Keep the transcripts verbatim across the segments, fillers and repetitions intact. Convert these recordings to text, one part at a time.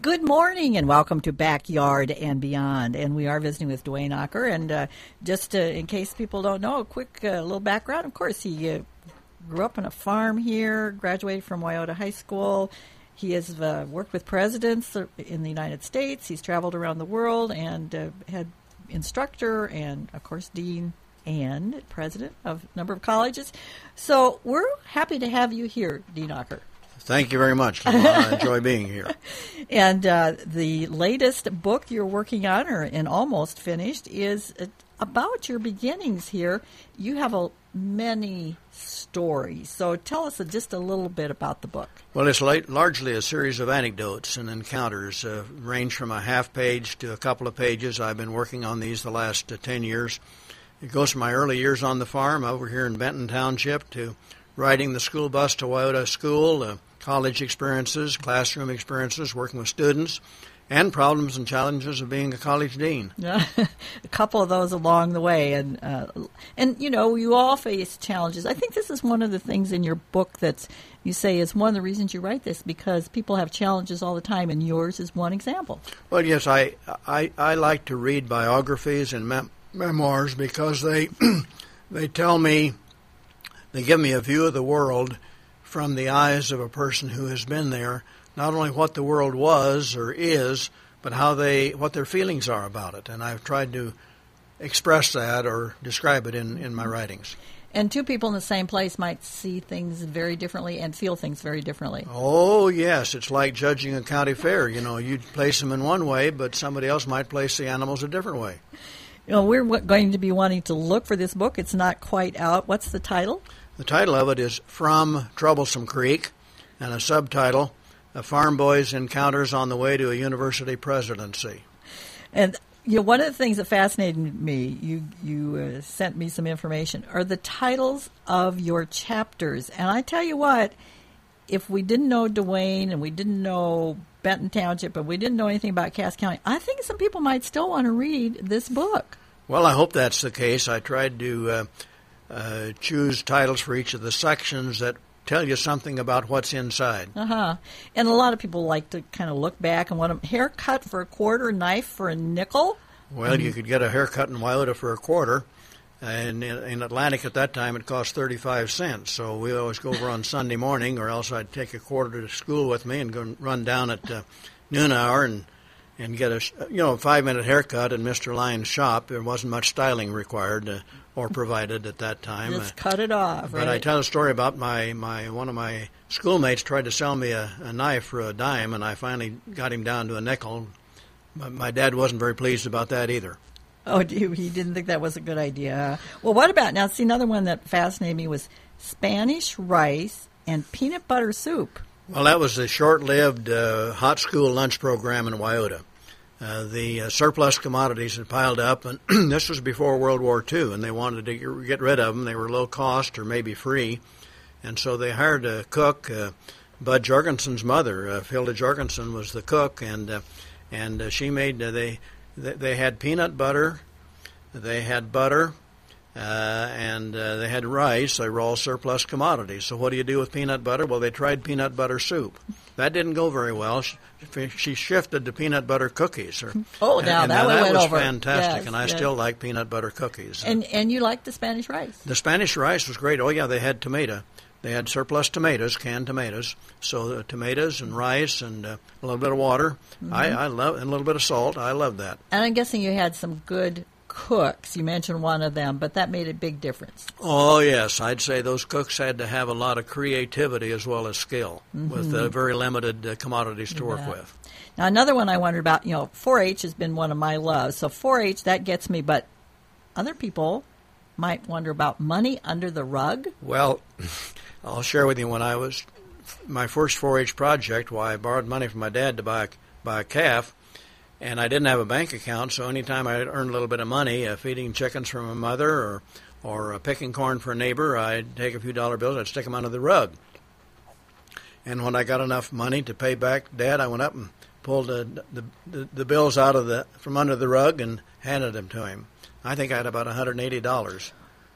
Good morning and welcome to Backyard and Beyond. And we are visiting with Dwayne Ocker. And uh, just uh, in case people don't know, a quick uh, little background. Of course, he uh, grew up on a farm here, graduated from Wyoto High School. He has uh, worked with presidents in the United States. He's traveled around the world and uh, had instructor and, of course, dean and president of a number of colleges. So we're happy to have you here, Dean Ocker. Thank you very much. I enjoy being here. And uh, the latest book you're working on, or and almost finished, is about your beginnings here. You have a, many stories. So tell us a, just a little bit about the book. Well, it's late, largely a series of anecdotes and encounters, uh, range from a half page to a couple of pages. I've been working on these the last uh, ten years. It goes from my early years on the farm over here in Benton Township to riding the school bus to Wyoto School, uh, college experiences, classroom experiences, working with students, and problems and challenges of being a college dean. Yeah, a couple of those along the way. And, uh, and you know, you all face challenges. I think this is one of the things in your book that you say is one of the reasons you write this, because people have challenges all the time, and yours is one example. Well, yes, I, I, I like to read biographies and mem- memoirs because they they tell me, they give me a view of the world from the eyes of a person who has been there, not only what the world was or is, but how they, what their feelings are about it. And I've tried to express that or describe it in, in my writings. And two people in the same place might see things very differently and feel things very differently. Oh, yes. It's like judging a county fair. You know, you place them in one way, but somebody else might place the animals a different way. You know, we're going to be wanting to look for this book. It's not quite out. What's the title? The title of it is From Troublesome Creek, and a subtitle, A Farm Boy's Encounters on the Way to a University Presidency. And you know, one of the things that fascinated me, you you uh, sent me some information, are the titles of your chapters. And I tell you what, if we didn't know Dwayne and we didn't know Benton Township and we didn't know anything about Cass County, I think some people might still want to read this book. Well, I hope that's the case. I tried to uh, uh, choose titles for each of the sections that tell you something about what's inside. Uh-huh. And a lot of people like to kind of look back and want a haircut for a quarter, knife for a nickel. Well, mm-hmm. You could get a haircut in Wyoto for a quarter. And in, in Atlantic at that time, it cost thirty-five cents. So we always go over on Sunday morning, or else I'd take a quarter to school with me and go and run down at uh, noon hour and and get a you know five-minute haircut in Mister Lyons' shop. There wasn't much styling required uh, or provided at that time. Just uh, cut it off, But right? I tell a story about my, my one of my schoolmates tried to sell me a, a knife for a dime, and I finally got him down to a nickel. But my dad wasn't very pleased about that either. Oh, he didn't think that was a good idea. Well, what about, now see, another one that fascinated me was Spanish rice and peanut butter soup. Well, that was a short-lived uh, hot school lunch program in Wyoto. Uh, the uh, surplus commodities had piled up, and this was before World War Two, and they wanted to get rid of them. They were low cost or maybe free, and so they hired a cook. Uh, Bud Jorgensen's mother, uh, Hilda Jorgensen, was the cook, and uh, and uh, she made, uh, they, they had peanut butter, they had butter, uh, and uh, they had rice. They were all surplus commodities. So what do you do with peanut butter? Well, they tried peanut butter soup. That didn't go very well. She, she shifted to peanut butter cookies. Or, oh, now and, that, and that went was over. fantastic, yes, and I yes. still like peanut butter cookies. And and you like the Spanish rice? The Spanish rice was great. Oh, yeah, they had tomato. They had surplus tomatoes, canned tomatoes. So uh, tomatoes and rice and uh, a little bit of water. Mm-hmm. I, I love and a little bit of salt. I love that. And I'm guessing you had some good cooks. You mentioned one of them, but that made a big difference. Oh, yes. I'd say those cooks had to have a lot of creativity as well as skill mm-hmm. with uh, very limited uh, commodities to yeah. work with. Now, another one I wondered about, you know, four H has been one of my loves. So four H, that gets me, but other people might wonder about money under the rug. Well, I'll share with you when I was, my first four H project, why I borrowed money from my dad to buy a, buy a calf. And I didn't have a bank account, so anytime I earned a little bit of money, uh, feeding chickens from a mother or or uh, picking corn for a neighbor, I'd take a few dollar bills, I'd stick them under the rug. And when I got enough money to pay back Dad, I went up and pulled the the, the, the bills out of the from under the rug and handed them to him. I think I had about one hundred eighty dollars.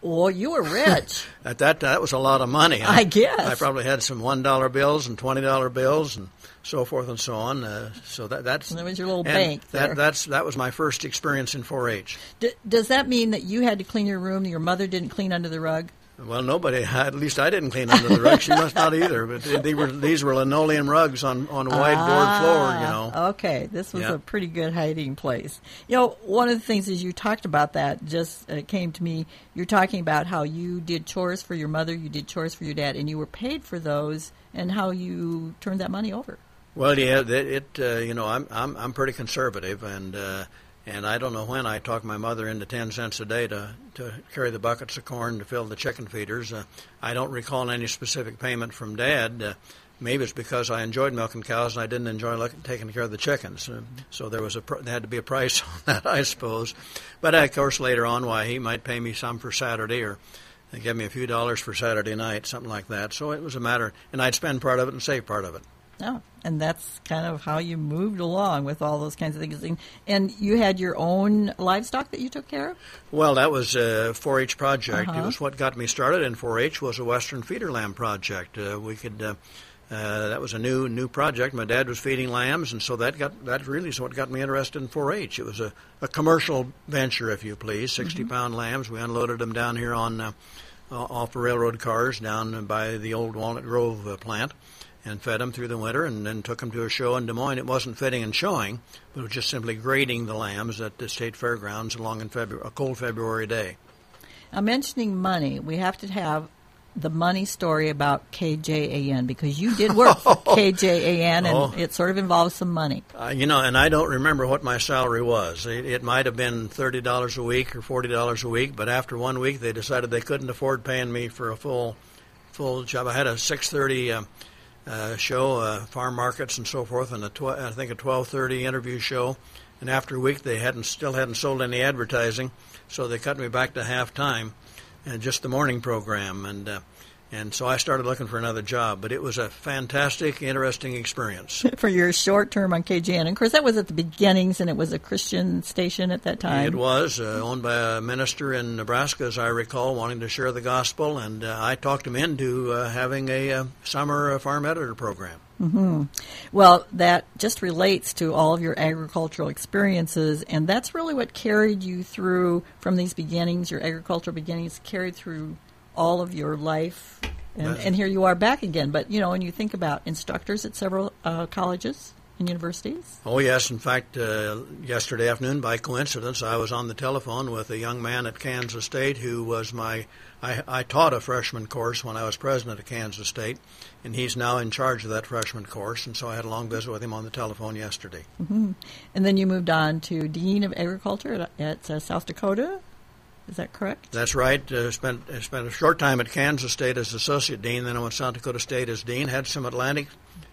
Oh, you were rich. At that that was a lot of money. I guess. I probably had some one dollar bills and twenty dollar bills and so forth and so on. Uh, so that that's that was your little bank. That there. that's that was my first experience in four H. D- does that mean that you had to clean your room? Your mother didn't clean under the rug? Well, nobody. At least I didn't clean under the rug. She must not either. But they were, these were linoleum rugs on, on a white ah, board floor, you know. Okay, this was yeah. a pretty good hiding place. You know, one of the things as you talked about that just uh, came to me. You're talking about how you did chores for your mother, you did chores for your dad, and you were paid for those, and how you turned that money over. Well, yeah, it. it uh, you know, I'm I'm I'm pretty conservative, and. Uh, And I don't know when I talked my mother into ten cents a day to, to carry the buckets of corn to fill the chicken feeders. Uh, I don't recall any specific payment from Dad. Uh, maybe it's because I enjoyed milking cows and I didn't enjoy look, taking care of the chickens. Uh, so there was a pr- there had to be a price on that, I suppose. But of course, later on, why he might pay me some for Saturday or give me a few dollars for Saturday night, something like that. So it was a matter, and I'd spend part of it and save part of it. Oh, and that's kind of how you moved along with all those kinds of things. And you had your own livestock that you took care of? Well, that was a four H project. Uh-huh. It was what got me started in four H was a Western feeder lamb project. Uh, we could uh, uh, that was a new new project. My dad was feeding lambs, and so that got that really is what got me interested in four H. It was a, a commercial venture, if you please. Sixty mm-hmm. pound lambs. We unloaded them down here on uh, off the railroad cars down by the old Walnut Grove uh, plant. And fed them through the winter, and then took them to a show in Des Moines. It wasn't fitting and showing, but it was just simply grading the lambs at the state fairgrounds along in February, a cold February day. Now, mentioning money, we have to have the money story about K J A N, because you did work for K J A N, and oh. it sort of involves some money. Uh, you know, and I don't remember what my salary was. It, it might have been thirty dollars a week or forty dollars a week, but after one week, they decided they couldn't afford paying me for a full, full job. I had a six thirty. Uh, Uh, show, uh, farm markets and so forth, and a tw- I think a twelve thirty interview show. And after a week, they hadn't still hadn't sold any advertising, so they cut me back to half time, and just the morning program. And uh, and so I started looking for another job. But it was a fantastic, interesting experience. For your short term on K J N, and of course that was at the beginnings, and it was a Christian station at that time. It was uh, owned by a minister in Nebraska, as I recall, wanting to share the gospel, and uh, I talked him into uh, having a uh, summer uh, farm editor program. Mm-hmm. Well, that just relates to all of your agricultural experiences, and that's really what carried you through from these beginnings. Your agricultural beginnings carried through all of your life, and, and here you are back again. But, you know, when you think about instructors at several uh, colleges and universities. Oh, yes. In fact, uh, yesterday afternoon, by coincidence, I was on the telephone with a young man at Kansas State who was my, I, I taught a freshman course when I was president of Kansas State, and he's now in charge of that freshman course, and so I had a long visit with him on the telephone yesterday. Mm-hmm. And then you moved on to Dean of Agriculture at, at uh, South Dakota. Is that correct? That's right. Uh, spent uh, spent a short time at Kansas State as associate dean. Then I went to South Dakota State as dean. Had some Atlantic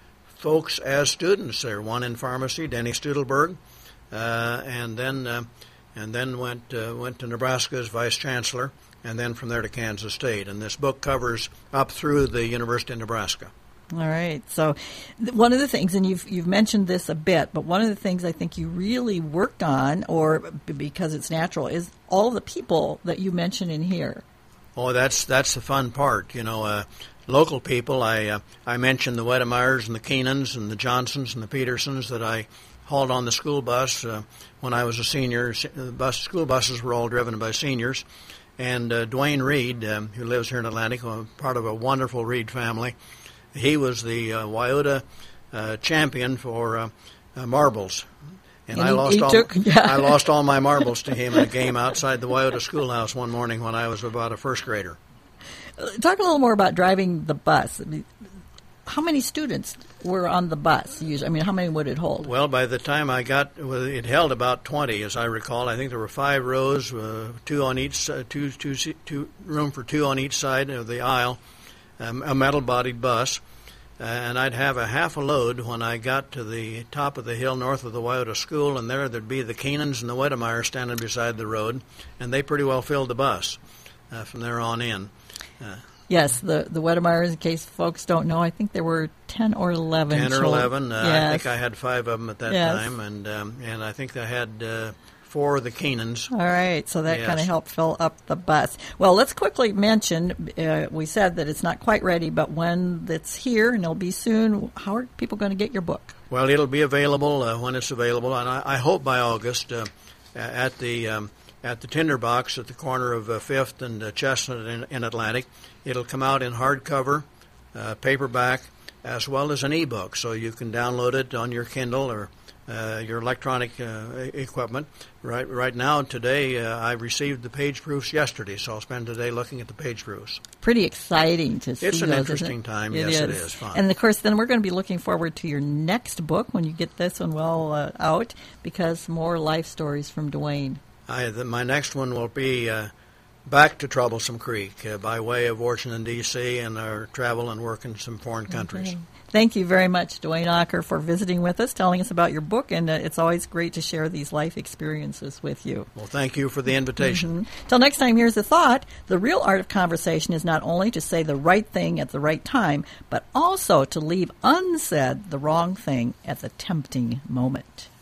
folks as students there. One in pharmacy, Denny Studelberg, uh, and then uh, and then went uh, went to Nebraska as vice chancellor, and then from there to Kansas State. And this book covers up through the University of Nebraska. All right. So th- one of the things, and you've you've mentioned this a bit, but one of the things I think you really worked on, or b- because it's natural, is all of the people that you mention in here. Oh, that's that's the fun part. You know, uh, local people. I uh, I mentioned the Wedemeyers and the Keenans and the Johnsons and the Petersons that I hauled on the school bus uh, when I was a senior. The bus school buses were all driven by seniors. And uh, Dwayne Reed, um, who lives here in Atlantic, uh, part of a wonderful Reed family. He was the uh, Wyoda uh, champion for uh, uh, marbles, and, and I he, lost he all took, yeah. I lost all my marbles to him in a game outside the Wyoda schoolhouse one morning when I was about a first grader. Talk a little more about driving the bus. I mean, how many students were on the bus? Usually, I mean, how many would it hold? Well, by the time I got, well, it held about twenty, as I recall. I think there were five rows, uh, two on each, uh, two, two, two, room for two on each side of the aisle. Um, a metal-bodied bus, uh, and I'd have a half a load when I got to the top of the hill north of the Wyoda School, and there there'd be the Keenans and the Wedemeyers standing beside the road, and they pretty well filled the bus uh, from there on in. Uh, yes, the the Wedemeyers, in case folks don't know, I think there were ten or eleven. Ten or children. eleven. Uh, yes. I think I had five of them at that yes. time, and um, and I think I had uh, for the Keenans. All right, so that Yes. kind of helped fill up the bus. Well, let's quickly mention, uh, we said that it's not quite ready, but when it's here, and it'll be soon, how are people going to get your book? Well, it'll be available uh, when it's available, and I, I hope by August uh, at the um, at the Tinderbox at the corner of uh, Fifth and uh, Chestnut in, in Atlantic. It'll come out in hardcover, uh, paperback, as well as an ebook, so you can download it on your Kindle or uh, your electronic uh, equipment. Right, right now, today, uh, I received the page proofs yesterday, so I'll spend today looking at the page proofs. Pretty exciting to see It's an those, interesting isn't it? time. It Yes, is. it is. Fun. And, of course, then we're going to be looking forward to your next book when you get this one well uh, out, because more life stories from Dwayne. I, the, my next one will be uh, back to Troublesome Creek uh, by way of Washington, D C, and our travel and work in some foreign countries. Okay. Thank you very much, Dwayne Ocker, for visiting with us, telling us about your book, and uh, it's always great to share these life experiences with you. Well, thank you for the invitation. Mm-hmm. Till next time, here's a thought. The real art of conversation is not only to say the right thing at the right time, but also to leave unsaid the wrong thing at the tempting moment.